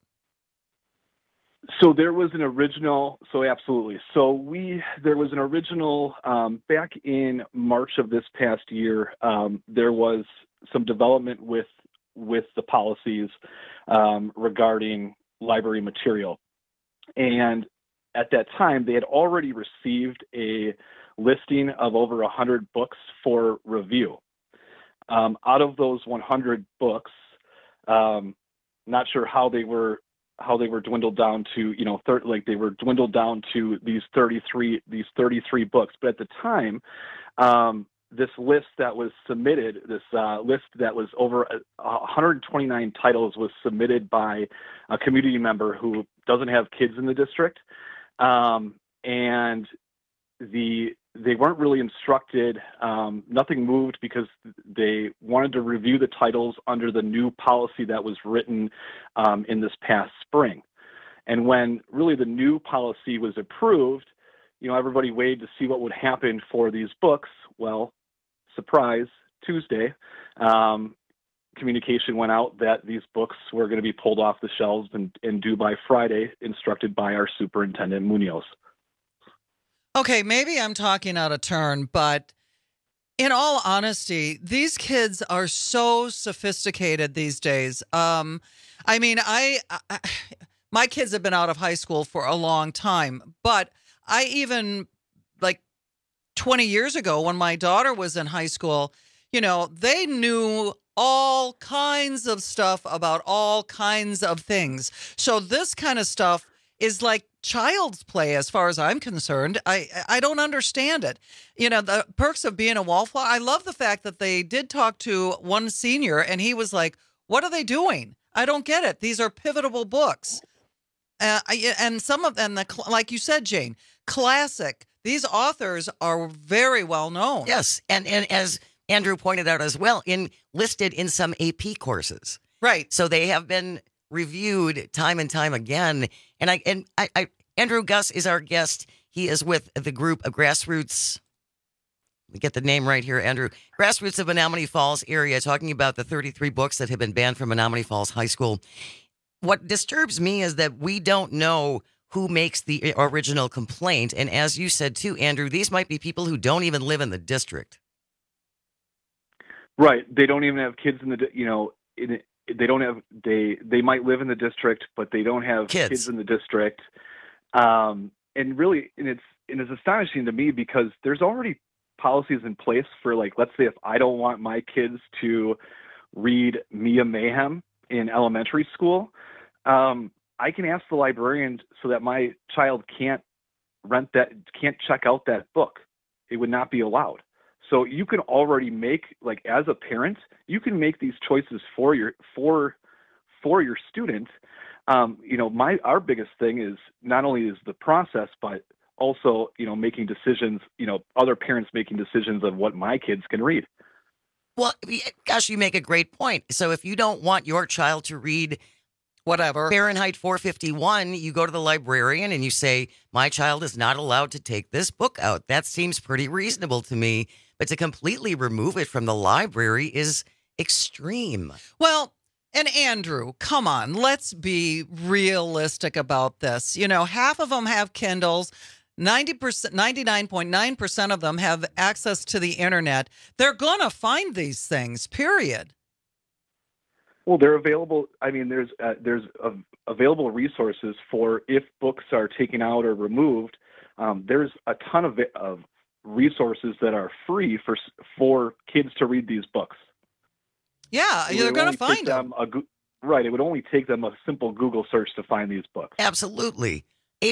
So there was an original, absolutely. There was an original, back in March of this past year, there was some development with the policies regarding library material. And at that time, they had already received a listing of over 100 books for review. Out of those 100 books, not sure how they were dwindled down to, they were dwindled down to these 33 books. But at the time, this list that was submitted, list that was over 129 titles, was submitted by a community member who doesn't have kids in the district. And they weren't really instructed. Nothing moved because they wanted to review the titles under the new policy that was written in this past spring. And when really the new policy was approved, everybody waited to see what would happen for these books. Well, surprise, Tuesday, communication went out that these books were going to be pulled off the shelves and due by Friday, instructed by our superintendent, Munoz. Okay, maybe I'm talking out of turn, but in all honesty, these kids are so sophisticated these days. I mean, my kids have been out of high school for a long time, but I even, 20 years ago when my daughter was in high school, they knew all kinds of stuff about all kinds of things. So this kind of stuff is like child's play as far as I'm concerned. I don't understand it. The perks of being a wallflower. I love the fact that they did talk to one senior, and he was like, what are they doing? I don't get it. These are pivotal books. And some of them, like you said, Jane, classic. These authors are very well known. Yes, and as Andrew pointed out as well, listed in some AP courses. Right. So they have been reviewed time and time again. And Andrew Gus is our guest. He is with the group of Grassroots. Let me get the name right here, Andrew. Grassroots of Menomonee Falls area, talking about the 33 books that have been banned from Menomonee Falls High School. What disturbs me is that we don't know who makes the original complaint. And as you said too, Andrew, these might be people who don't even live in the district. Right. They don't even have kids in the, they don't have, they might live in the district, but they don't have kids in the district. And it's astonishing to me because there's already policies in place for, like, let's say if I don't want my kids to read Mia Mayhem in elementary school, I can ask the librarian so that my child can't check out that book. It would not be allowed. So you can already make, like, as a parent, you can make these choices for your student. Our biggest thing is not only is the process, but also, making decisions, other parents making decisions on what my kids can read. Well, gosh, you make a great point. So if you don't want your child to read whatever Fahrenheit 451, you go to the librarian and you say, my child is not allowed to take this book out. That seems pretty reasonable to me. But to completely remove it from the library is extreme. Well, and Andrew, come on, let's be realistic about this. Half of them have Kindles. 99.9% of them have access to the internet. They're going to find these things, period. Well, they're available. I mean, there's available resources for if books are taken out or removed. There's a ton of resources that are free for kids to read these books. Yeah, you're going to find them. Right. It would only take them a simple Google search to find these books. Absolutely.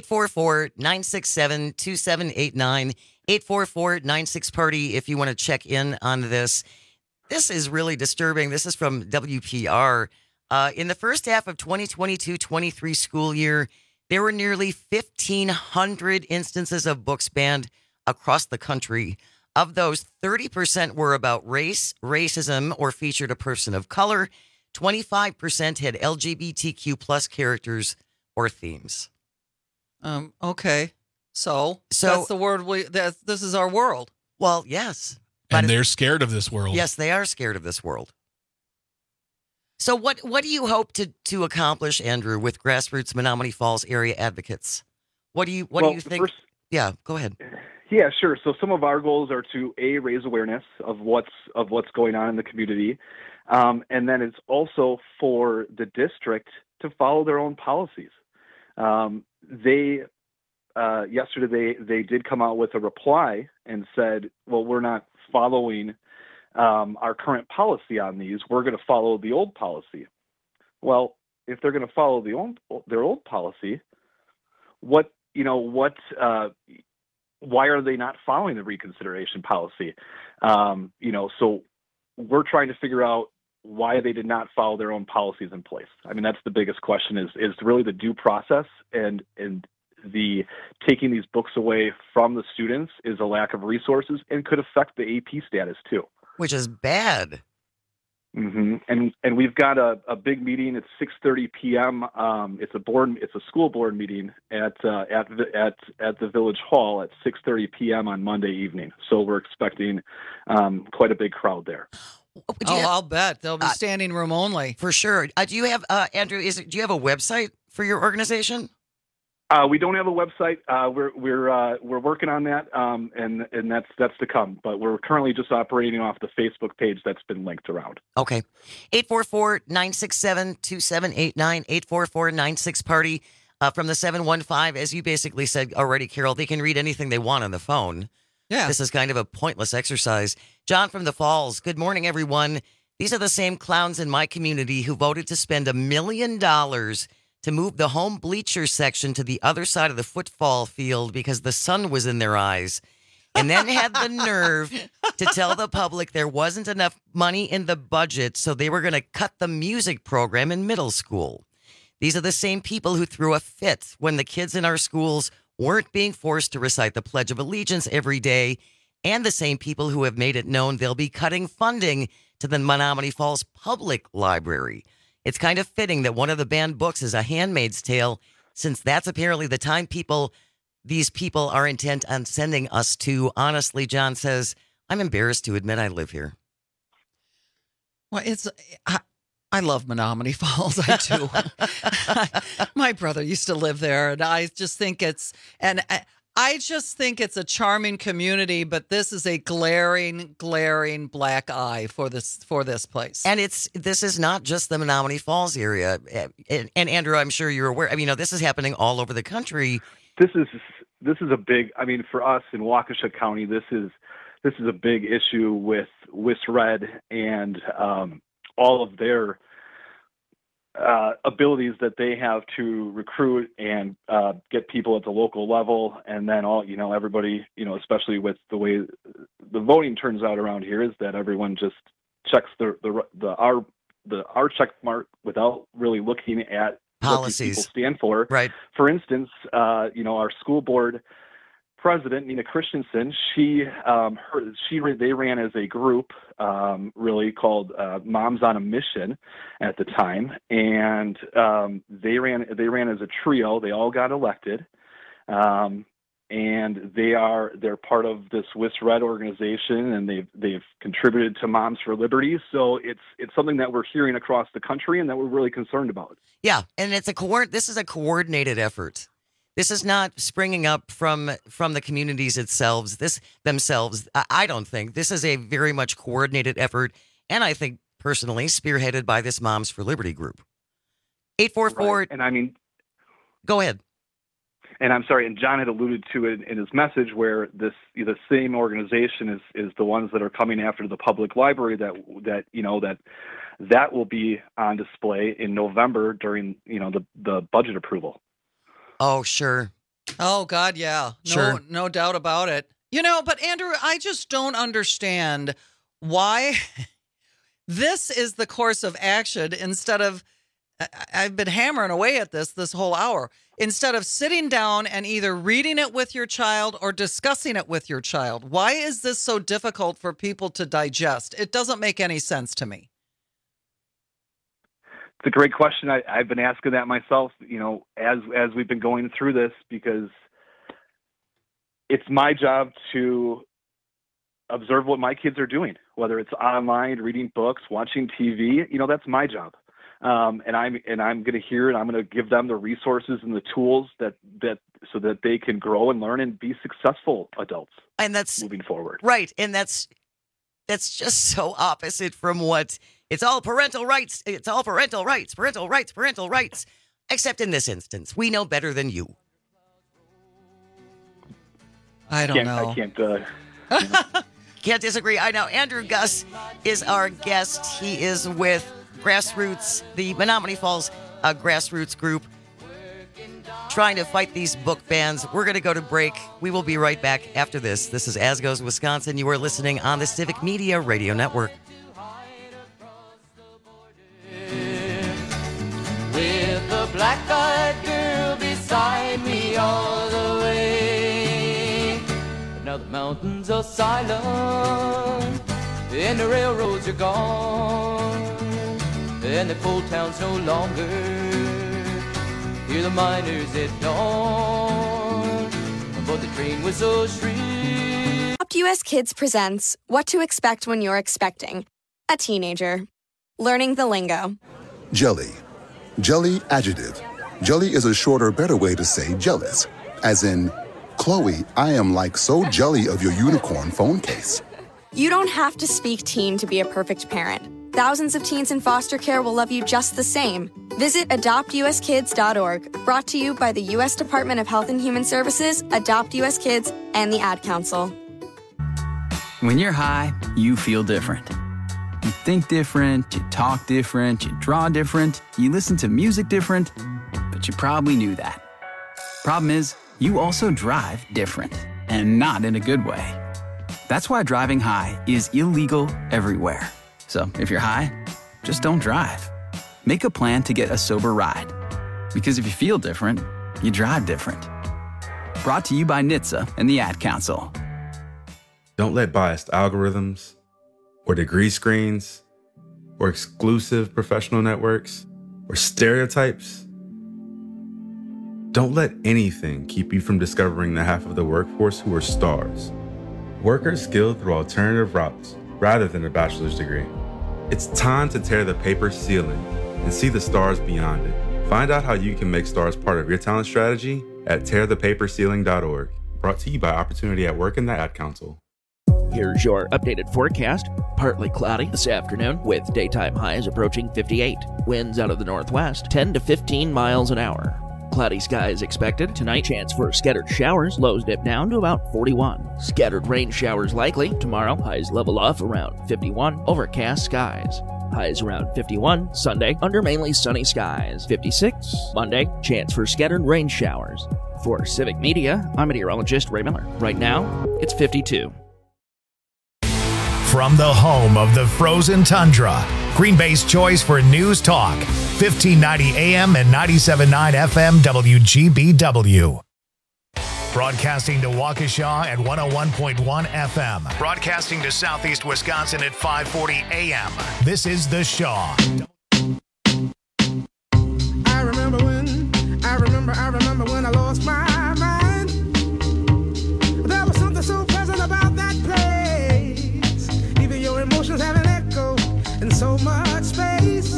844-967-2789, 844-96-PARTY if you want to check in on this. This is really disturbing. This is from WPR. In the first half of 2022-23 school year, there were nearly 1,500 instances of books banned across the country. Of those, 30% were about race, racism, or featured a person of color. 25% had LGBTQ plus characters or themes. Okay. So that's the word this is our world. Well, yes. And they're scared of this world. Yes, they are scared of this world. So what do you hope to accomplish, Andrew, with Grassroots Menomonee Falls area advocates? What do you think? Yeah, go ahead. Yeah, sure. So some of our goals are to raise awareness of what's going on in the community, and then it's also for the district to follow their own policies. Yesterday they did come out with a reply and said, well, we're not following our current policy on these. We're going to follow the old policy. Well, if they're going to follow their old policy, why are they not following the reconsideration policy? So we're trying to figure out why they did not follow their own policies in place. I mean, that's the biggest question is really the due process and the taking these books away from the students is a lack of resources and could affect the AP status too. Which is bad. Mm-hmm. And we've got a big meeting at 6:30 p.m. It's a school board meeting at the Village Hall at 6:30 p.m. on Monday evening. So we're expecting quite a big crowd there. I'll bet there'll be standing room only for sure. Do you have Andrew? Do you have a website for your organization? We don't have a website. We're working on that, and that's to come. But we're currently just operating off the Facebook page that's been linked around. Okay, 844-967-2789, 844-96-PARTY from the 715. As you basically said already, Carol, they can read anything they want on the phone. Yeah, this is kind of a pointless exercise. John from the Falls. Good morning, everyone. These are the same clowns in my community who voted to spend $1 million to move the home bleacher section to the other side of the football field because the sun was in their eyes, and then had the nerve to tell the public there wasn't enough money in the budget, so they were going to cut the music program in middle school. These are the same people who threw a fit when the kids in our schools weren't being forced to recite the Pledge of Allegiance every day, and the same people who have made it known they'll be cutting funding to the Menomonee Falls Public Library. It's kind of fitting that one of the banned books is A Handmaid's Tale, since that's apparently the time these people are intent on sending us to. Honestly, John says, I'm embarrassed to admit I live here. Well, I love Menominee Falls. I do. My brother used to live there, and I just think it's a charming community. But this is a glaring black eye for this place. And this is not just the Menominee Falls area. And Andrew, I'm sure you're aware. I mean, this is happening all over the country. This is a big. I mean, for us in Waukesha County, this is a big issue with WIS-RED and all of their abilities that they have to recruit and get people at the local level, and then everybody, especially with the way the voting turns out around here, is that everyone just checks our check mark without really looking at policies what these people stand for. Right. For instance, our school board president, Nina Christensen, they ran as a group, really called Moms on a Mission at the time, and they ran as a trio. They all got elected, and they're part of this WIS-RED organization, and they've contributed to Moms for Liberty. So it's something that we're hearing across the country and that we're really concerned about. Yeah, and this is a coordinated effort. This is not springing up from the communities themselves. I don't think. This is a very much coordinated effort, and I think personally spearheaded by this Moms for Liberty group. 844. Right. And I mean, go ahead. And I'm sorry, and John had alluded to it in his message, where the same organization is the ones that are coming after the public library that will be on display in November during the budget approval. Oh, sure. Oh, God, yeah. Sure. No doubt about it. But Andrew, I just don't understand why this is the course of action instead of, I've been hammering away at this whole hour, instead of sitting down and either reading it with your child or discussing it with your child. Why is this so difficult for people to digest? It doesn't make any sense to me. It's a great question. I've been asking that myself, as we've been going through this, because it's my job to observe what my kids are doing, whether it's online, reading books, watching TV. That's my job. And I'm going to hear, and I'm going to give them the resources and the tools that so that they can grow and learn and be successful adults. And that's moving forward. Right. And that's just so opposite from what it's all parental rights. It's all parental rights, except in this instance, we know better than you. I don't know. I can't. Can't disagree. I know. Andrew Guss is our guest. He is with Grassroots, the Menominee Falls Grassroots group, trying to fight these book bans. We're going to go to break. We will be right back after this. This is As Goes Wisconsin. You are listening on the Civic Media Radio Network. With a black-eyed girl beside me all the way. But now the mountains are silent and the railroads are gone, and the coal towns no longer hear the miners at dawn, but the train whistle shriek. Adopt US Kids presents What to Expect When You're Expecting a Teenager. Learning the lingo. Jelly. Jelly adjective. Jelly is a shorter, better way to say jealous. As in, Chloe, I am like so jelly of your unicorn phone case. You don't have to speak teen to be a perfect parent. Thousands of teens in foster care will love you just the same. Visit adoptuskids.org, brought to you by the U.S. Department of Health and Human Services, Adopt US Kids, and the Ad Council. When you're high, you feel different. You think different, you talk different, you draw different, you listen to music different, but you probably knew that. Problem is, you also drive different, and not in a good way. That's why driving high is illegal everywhere. So if you're high, just don't drive. Make a plan to get a sober ride. Because if you feel different, you drive different. Brought to you by NHTSA and the Ad Council. Don't let biased algorithms, or degree screens, or exclusive professional networks, or stereotypes. Don't let anything keep you from discovering the half of the workforce who are stars. Workers skilled through alternative routes rather than a bachelor's degree. It's time to tear the paper ceiling and see the stars beyond it. Find out how you can make stars part of your talent strategy at tearthepaperceiling.org. Brought to you by Opportunity at Work and the Ad Council. Here's your updated forecast. Partly cloudy this afternoon with daytime highs approaching 58. Winds out of the northwest 10 to 15 miles an hour. Cloudy skies expected. Tonight, chance for scattered showers. Lows dip down to about 41. Scattered rain showers likely. Tomorrow, highs level off around 51. Overcast skies. Highs around 51. Sunday, under mainly sunny skies. 56. Monday, chance for scattered rain showers. For Civic Media, I'm meteorologist Ray Miller. Right now, it's 52. From the home of the frozen tundra, Green Bay's choice for news talk, 1590 AM and 97.9 FM WGBW. Broadcasting to Waukesha at 101.1 FM. Broadcasting to Southeast Wisconsin at 540 AM. This is The Shaw. I remember when I lost my mind. There was something so pleasant about that place. Even your emotions have an echo in so much space.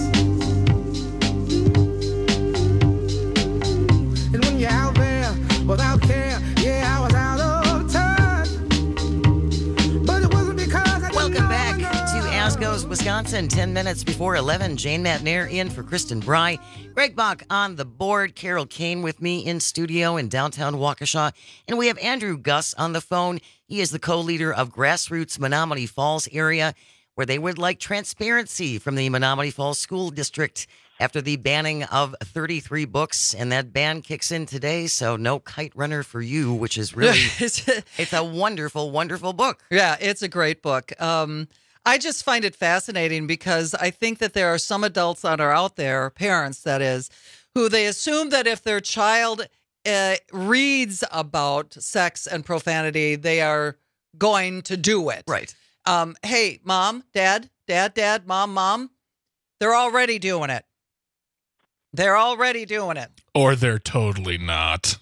And when you're out there without care, yeah, I was out of touch. But it wasn't because I Welcome back to As Goes Wisconsin, 10 minutes before 11. Jane Matnair in for Kristen Bry. Greg Bach on the board. Carol Kane with me in studio in downtown Waukesha. And we have Andrew Gus on the phone. He is the co-leader of Grassroots Menomonee Falls area, where they would like transparency from the Menomonee Falls School District after the banning of 33 books. And that ban kicks in today, so no Kite Runner for you, which is really, it's a wonderful, wonderful book. Yeah, it's a great book. I just find it fascinating because I think that there are some adults that are out there, parents that is, who they assume that if their child reads about sex and profanity, they are going to do it. Right. Hey, mom, dad, mom, they're already doing it. They're already doing it. Or they're totally not.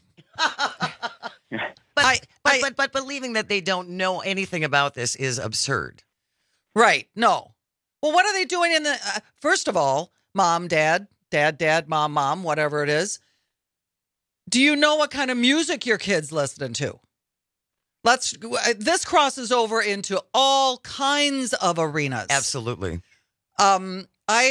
But believing that they don't know anything about this is absurd. Right. No. Well, what are they doing in the, first of all, mom, dad, mom, whatever it is. Do you know what kind of music your kid's listening to? This crosses over into all kinds of arenas. Absolutely. I'm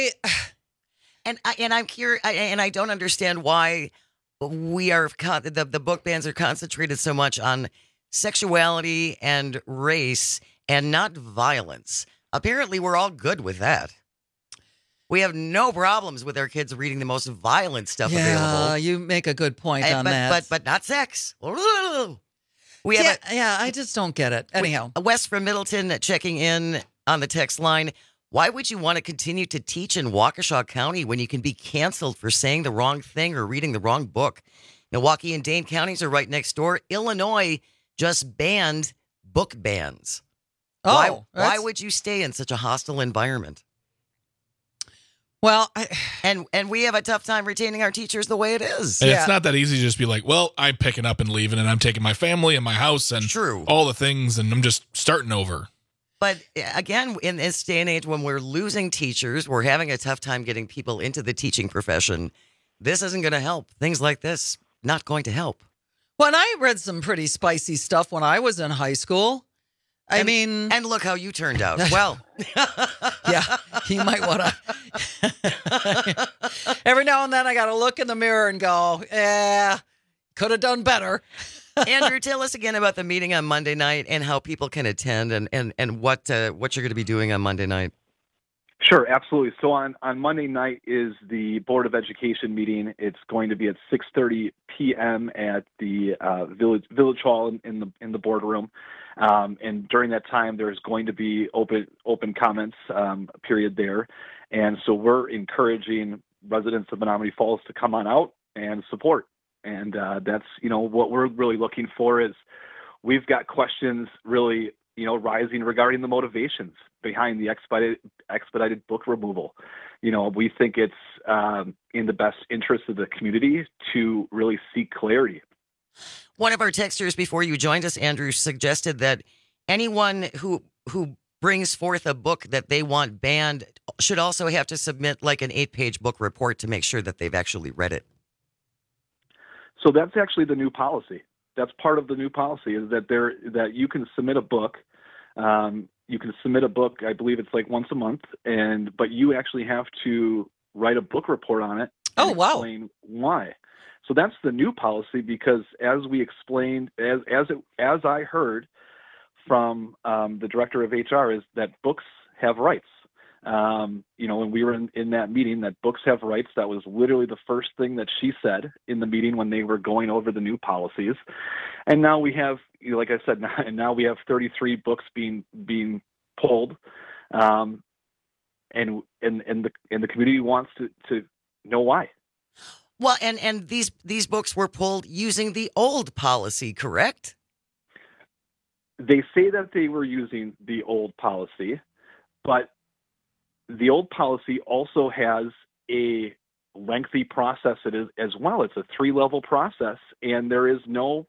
curious, and I don't understand why the book bans are concentrated so much on sexuality and race and not violence. Apparently, we're all good with that. We have no problems with our kids reading the most violent stuff available. Yeah, you make a good point on that. But not sex. I just don't get it. Anyhow. Wes from Middleton checking in on the text line. Why would you want to continue to teach in Waukesha County when you can be canceled for saying the wrong thing or reading the wrong book? Milwaukee and Dane counties are right next door. Illinois just banned book bans. Why would you stay in such a hostile environment? Well, and we have a tough time retaining our teachers the way it is. And it's not that easy to just be like, well, I'm picking up and leaving and I'm taking my family and my house and all the things and I'm just starting over. But again, in this day and age when we're losing teachers, we're having a tough time getting people into the teaching profession. This isn't going to help. Things like this, not going to help. Well, I read some pretty spicy stuff when I was in high school. And look how you turned out. Well, yeah, you might want to. Every now and then I got to look in the mirror and go, could have done better. Andrew, tell us again about the meeting on Monday night and how people can attend and what you're going to be doing on Monday night. Sure, absolutely. So on Monday night is the Board of Education meeting. It's going to be at 6:30 p.m. at the Village Hall in the boardroom. And during that time, there's going to be open comments period there. And so we're encouraging residents of Menomonee Falls to come on out and support. And that's, what we're really looking for is we've got questions really, rising regarding the motivations behind the expedited book removal. We think it's in the best interest of the community to really seek clarity. One of our texters before you joined us, Andrew, suggested that anyone who brings forth a book that they want banned should also have to submit like an 8-page book report to make sure that they've actually read it. So that's actually the new policy. That's part of the new policy is that you can submit a book. You can submit a book. I believe it's like once a month, but you actually have to write a book report on it. Oh, wow. Explain why. So that's the new policy because as we explained, as I heard from the director of HR, is that books have rights. When we were in that meeting, that books have rights. That was literally the first thing that she said in the meeting when they were going over the new policies. And now we have, like I said, now we have 33 books being pulled, and the community wants to know why. Well, and these books were pulled using the old policy, correct? They say that they were using the old policy, but the old policy also has a lengthy process as well. It's a 3-level process, and there's no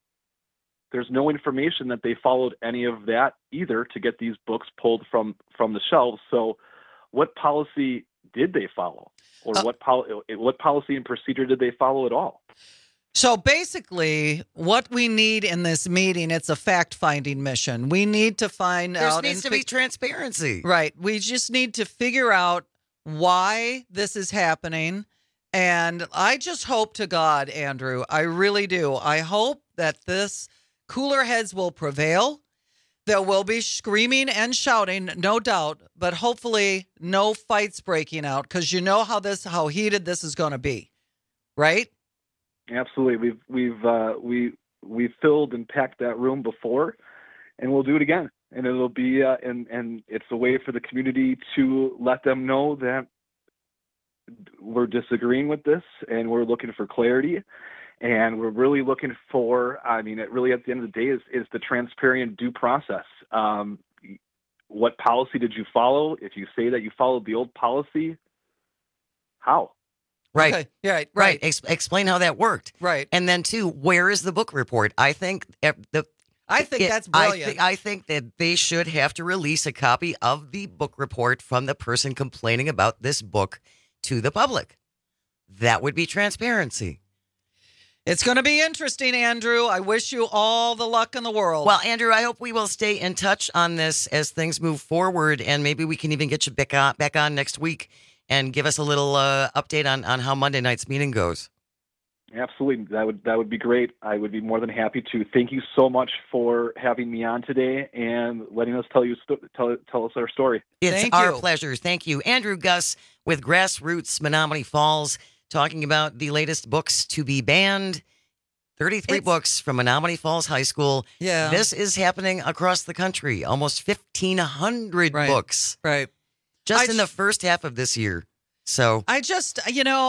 information that they followed any of that either to get these books pulled from the shelves. So what policy did they follow? Or what policy and procedure did they follow at all? So basically, what we need in this meeting, it's a fact-finding mission. We need to find out. There needs to be transparency. Right. We just need to figure out why this is happening. And I just hope to God, Andrew, I really do. I hope that this cooler heads will prevail. There will be screaming and shouting, no doubt, but hopefully no fights breaking out because you know how heated this is going to be, right? Absolutely. We've filled and packed that room before, and we'll do it again. And it'll be and it's a way for the community to let them know that we're disagreeing with this and we're looking for clarity. And we're really looking for, it really at the end of the day is the transparent due process. What policy did you follow? If you say that you followed the old policy, how? Right. Okay. Yeah, right. Explain how that worked. Right. And then, too, where is the book report? I think that's brilliant. I think that they should have to release a copy of the book report from the person complaining about this book to the public. That would be transparency. It's going to be interesting, Andrew. I wish you all the luck in the world. Well, Andrew, I hope we will stay in touch on this as things move forward, and maybe we can even get you back on next week and give us a little update on how Monday night's meeting goes. Absolutely. That would be great. I would be more than happy to. Thank you so much for having me on today and letting us tell us our story. It's our pleasure. Thank you. Andrew Guss with Grassroots Menomonee Falls, talking about the latest books to be banned. 33 books from Menomonee Falls High School. Yeah. This is happening across the country. Almost 1,500 books. Right. Just in the first half of this year. So I just,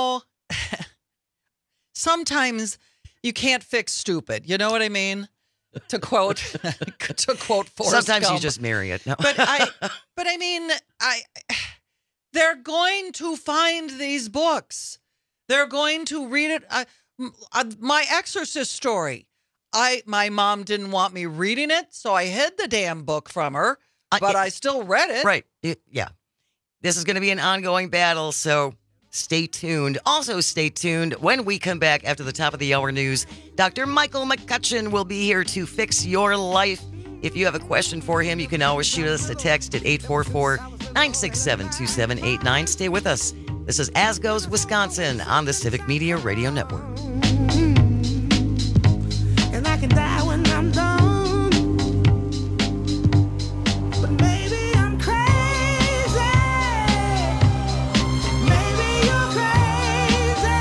sometimes you can't fix stupid. You know what I mean? To quote Forrest sometimes Gump. you just marry it. No. They're going to find these books. They're going to read it. My Exorcist story. My mom didn't want me reading it, so I hid the damn book from her, but I still read it. Right. Yeah. This is going to be an ongoing battle, so stay tuned. Also stay tuned when we come back after the top of the hour news. Dr. Michael McCutcheon will be here to fix your life. If you have a question for him, you can always shoot us a text at 844-967-2789. Stay with us. This is As Goes Wisconsin on the Civic Media Radio Network. And I can die when I'm done. But maybe I'm crazy. Maybe you're crazy.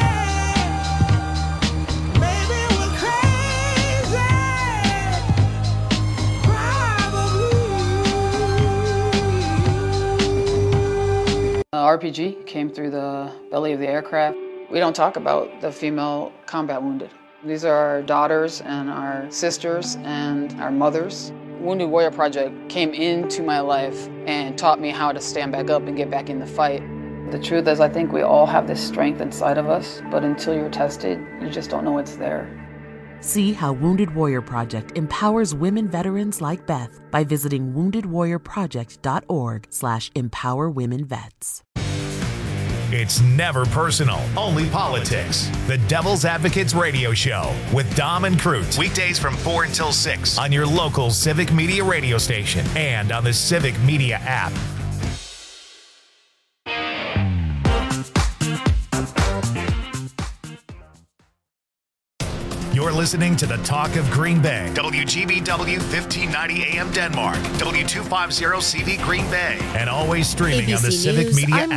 Maybe we're crazy. RPG came through the belly of the aircraft. We don't talk about the female combat wounded. These are our daughters and our sisters and our mothers. Wounded Warrior Project came into my life and taught me how to stand back up and get back in the fight. The truth is, I think we all have this strength inside of us, but until you're tested, you just don't know it's there. See how Wounded Warrior Project empowers women veterans like Beth by visiting woundedwarriorproject.org/empowerwomenvets. It's never personal, only politics. The Devil's Advocates Radio Show with Dom and Crute. Weekdays from 4 until 6 on your local Civic Media radio station and on the Civic Media app. You're listening to the Talk of Green Bay. WGBW 1590 AM Denmark. W250 CV Green Bay. And always streaming ABC on the Civic News, Media I'm app.